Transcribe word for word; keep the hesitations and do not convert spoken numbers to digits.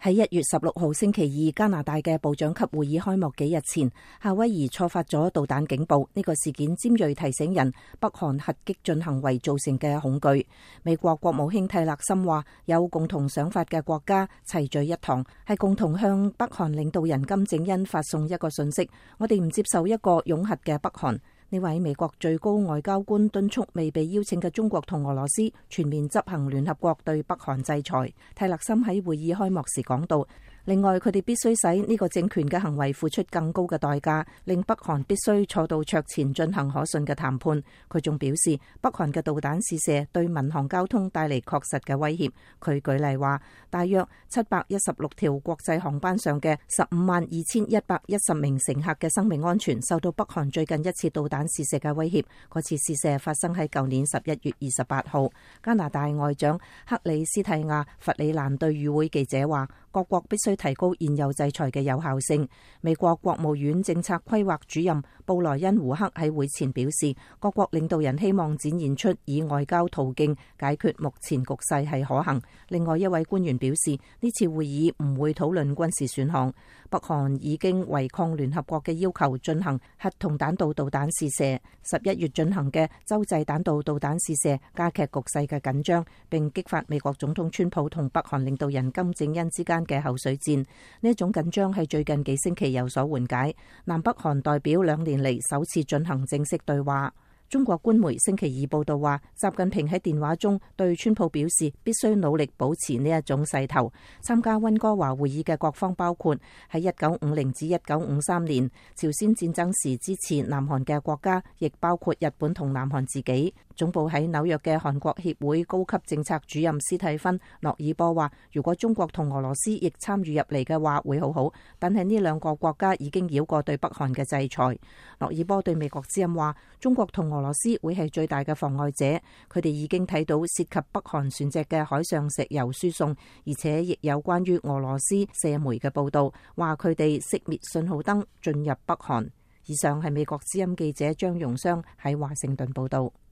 喺一月十六號星期二，加拿大嘅部長級會議開幕幾日前，夏威夷錯發咗導彈警報。呢個事件尖銳提醒人北韓核激進行為造成嘅恐懼。美國國務卿蒂勒森話：有共同想法嘅國家齊聚一堂，係共同向北韓領導人金正恩發送一個訊息：我哋唔接受一個擁核嘅北韓。呢位美國最高外交官敦促未被邀請嘅中國同俄羅斯全面執行聯合國對北韓制裁。蒂勒森喺會議開幕時講到，另外佢哋必須使呢個政權嘅行為付出更高嘅代價，令北韓必須坐到桌前進行可信嘅談判。佢仲表示，北韓嘅導彈試射對民航交通帶嚟確實嘅威脅。佢舉例話，大約七百一十六條國際航班上嘅十五萬二千一百一十名乘客嘅生命安全受到北韓最近一次導彈試射嘅威脅。嗰次試射發生喺舊年十一月二十八號。加拿大外長克里斯蒂亞弗里蘭對與會記者話，各國必須提高現有制裁嘅有效性。美國國務院政策規劃主任布萊恩胡克喺會前表示，各國領導人希望展現出以外交途徑解決目前局勢係可行。另外一位官員表示，呢次會議唔會討論軍事選項。北韓已經違抗聯合國嘅要求進行核同彈道導彈試射。十一月進行嘅洲際彈道導彈試射加劇局勢嘅緊張，並激發美國總統川普同北韓領導人金正恩之間嘅口水戰。呢一種緊張係最近幾星期有所緩解。南北韓代表兩年嚟首次進行正式對話。中國官媒星期二報道話，習近平喺電話中對川普表示，必須努力保持呢一種勢頭。參加溫哥華會議嘅各方包括喺一九五零至一九五三年朝鮮戰爭時支持南韓嘅國家，亦包括日本同南韓自己。總部喺紐約嘅韓國協會高級政策主任斯蒂芬諾爾波話，如果中國同俄羅斯亦參與入嚟嘅話，會好好。但係呢兩個國家已經繞過對北韓嘅制裁。諾爾波對美國之音話，中國同俄羅斯會係最大嘅妨礙者。佢哋已經睇到涉及北韓船隻嘅海上石油輸送，而且亦有關於俄羅斯卸煤嘅報道，話佢哋熄滅信號燈進入北韓。以上係美國之音記者張容湘喺華盛頓報道。